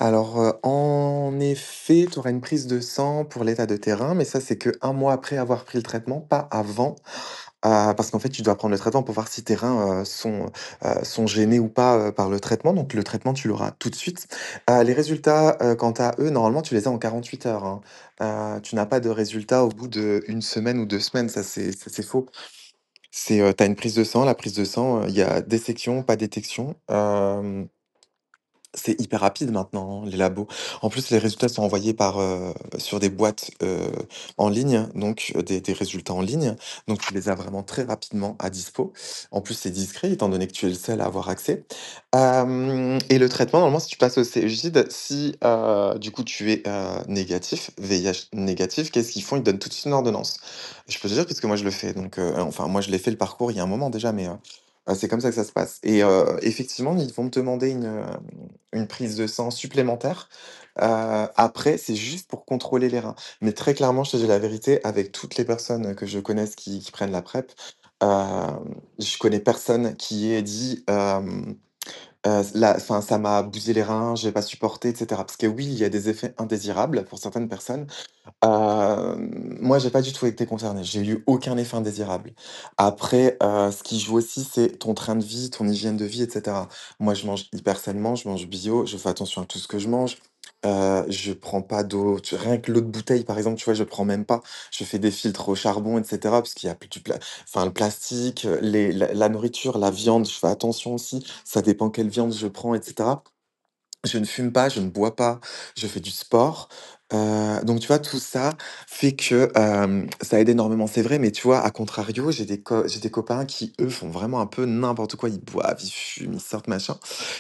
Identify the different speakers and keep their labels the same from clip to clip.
Speaker 1: Alors, en effet, tu auras une prise de sang pour l'état de terrain, mais ça, c'est que un mois après avoir pris le traitement, pas avant. Parce qu'en fait, tu dois prendre le traitement pour voir si tes reins, sont gênés ou pas, par le traitement. Donc le traitement, tu l'auras tout de suite. Les résultats, quant à eux, normalement, tu les as en 48 heures, hein. Tu n'as pas de résultats au bout d'1 semaine ou 2 semaines, ça c'est faux. C'est, tu une prise de sang, la prise de sang, il y a détection, pas détection. C'est hyper rapide maintenant, hein, les labos. En plus, les résultats sont envoyés sur des boîtes, en ligne, donc des résultats en ligne. Donc tu les as vraiment très rapidement à dispo. En plus, c'est discret étant donné que tu es le seul à avoir accès. Hem Et le traitement, normalement, si tu passes au Cegid, si, du coup, tu es, négatif, VIH négatif, qu'est-ce qu'ils font? Ils donnent tout de suite une ordonnance. Je peux te dire parce que moi, je le fais, donc enfin, moi, je l'ai fait le parcours il y a un moment déjà, mais c'est comme ça que ça se passe et effectivement, ils vont me demander une prise de sang supplémentaire. Après, c'est juste pour contrôler les reins. Mais très clairement, je te dis la vérité, avec toutes les personnes que je connaisse qui prennent la PrEP, je connais personne qui ait dit, la enfin, ça m'a bousillé les reins, j'ai pas supporté et cetera. Parce que oui, il y a des effets indésirables pour certaines personnes. Moi, j'ai pas du tout été concerné. J'ai eu aucun effet indésirable. Après, ce qui joue aussi, c'est ton train de vie, ton hygiène de vie et cetera. Moi, je mange hyper sainement, je mange bio, je fais attention à tout ce que je mange. Je prends pas d'eau rien que l'eau de bouteille, par exemple, tu vois, je prends même pas. Je fais des filtres au charbon et cetera parce qu'il y a plus du enfin, le plastique, la nourriture, la viande, je fais attention aussi. Ça dépend quelle viande je prends et cetera. Je ne fume pas, je ne bois pas, je fais du sport. Donc tu vois, tout ça fait que, ça aide énormément. C'est vrai, mais tu vois, à contrario, j'ai des copains qui, eux, font vraiment un peu n'importe quoi. Ils boivent, ils fument, ils sortent, machin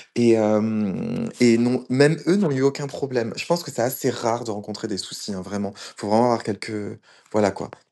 Speaker 1: et non, même eux n'ont eu aucun problème. Je pense que c'est assez rare de rencontrer des soucis, hein, vraiment. Faut vraiment avoir quelques voilà, quoi.